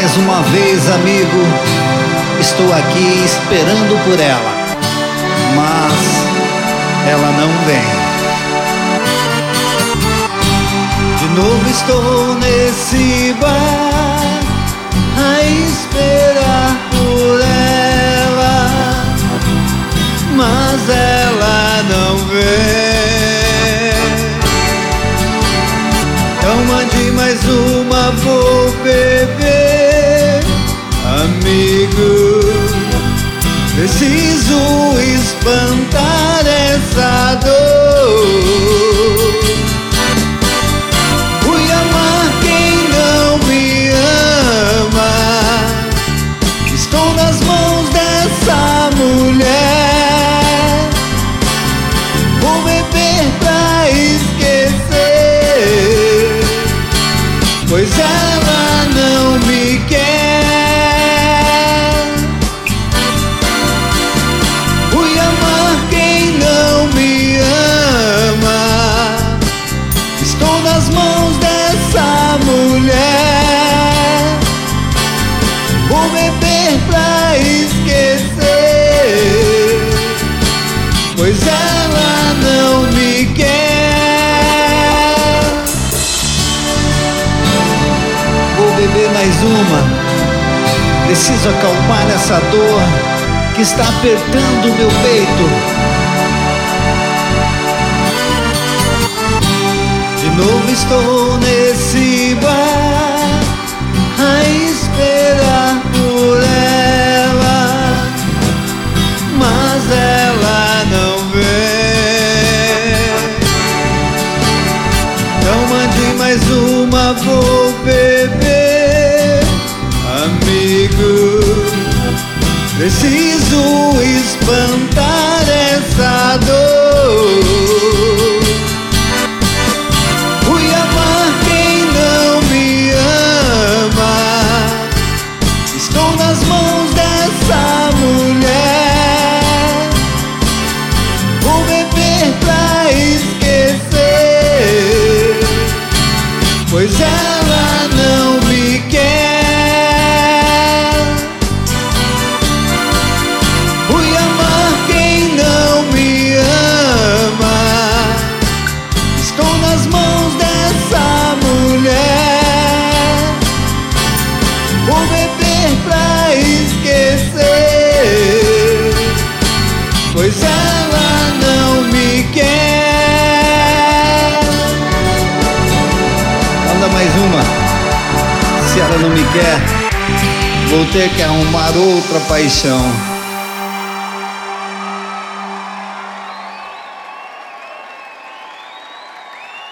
Mais uma vez, amigo, estou aqui esperando por ela, mas ela não vem. De novo estou nesse bar a esperar por ela, mas ela não vem. Então mande mais uma, vou beber, amigo. Preciso espantar essa dor. Fui amar quem não me ama. Estou nas mãos dessa mulher. Vou beber pra esquecer, pois ela não me quer. Fui amar quem não me ama. Estou nas mãos dessa mulher. Vou beber pra esquecer, pois ela não me quer. Vou beber mais uma. Preciso acalmar essa dor que está apertando o meu peito. De novo estou nesse bar a esperar por ela, mas ela não vem. Então mande mais uma, vou beber, amigo. Preciso espantar essa dor. Fui amar quem não me ama. Estou nas mãos dessa mulher. Vou beber pra esquecer, pois ela não me quer. Fui amar quem não me ama. Estou nas mãos dessa mulher. Vou beber pra esquecer, pois ela não me quer. Manda mais uma. Se ela não me quer, vou ter que arrumar outra paixão.